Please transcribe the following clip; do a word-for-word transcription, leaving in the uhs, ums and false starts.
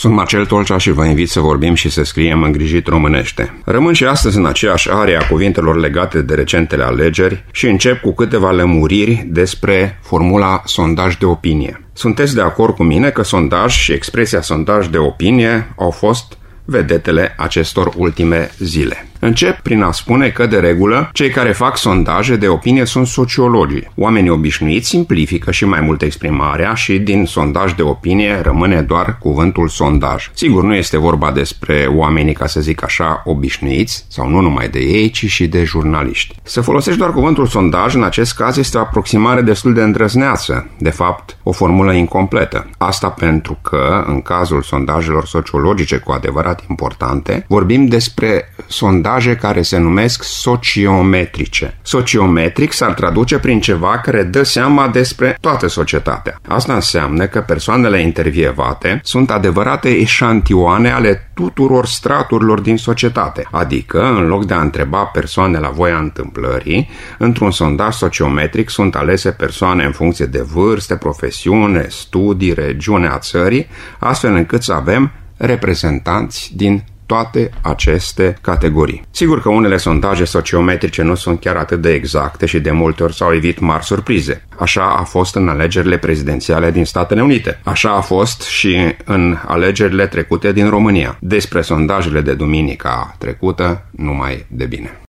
Sunt Marcel Tolcea și vă invit să vorbim și să scriem îngrijit românește. Rămân și astăzi în aceeași area a cuvintelor legate de recentele alegeri și încep cu câteva lămuriri despre formula sondaj de opinie. Sunteți de acord cu mine că sondaj și expresia sondaj de opinie au fost vedetele acestor ultime zile. Încep prin a spune că, de regulă, cei care fac sondaje de opinie sunt sociologii. Oamenii obișnuiți simplifică și mai mult exprimarea și din sondaj de opinie rămâne doar cuvântul sondaj. Sigur, nu este vorba despre oamenii, ca să zic așa, obișnuiți, sau nu numai de ei, ci și de jurnaliști. Să folosești doar cuvântul sondaj, în acest caz, este o aproximare destul de îndrăzneață, de fapt, o formulă incompletă. Asta pentru că, în cazul sondajelor sociologice cu adevărat importante, vorbim despre sondaje care se numesc sociometrice. Sociometric s-ar traduce prin ceva care dă seama despre toată societatea. Asta înseamnă că persoanele intervievate sunt adevărate eșantioane ale tuturor straturilor din societate. Adică, în loc de a întreba persoane la voia întâmplării, într-un sondaj sociometric sunt alese persoane în funcție de vârstă, profesiune, studii, regiune a țării, astfel încât să avem reprezentanți din toate aceste categorii. Sigur că unele sondaje sociometrice nu sunt chiar atât de exacte și de multe ori s-au evit mari surprize. Așa a fost în alegerile prezidențiale din Statele Unite. Așa a fost și în alegerile trecute din România. Despre sondajele de duminica trecută, numai de bine.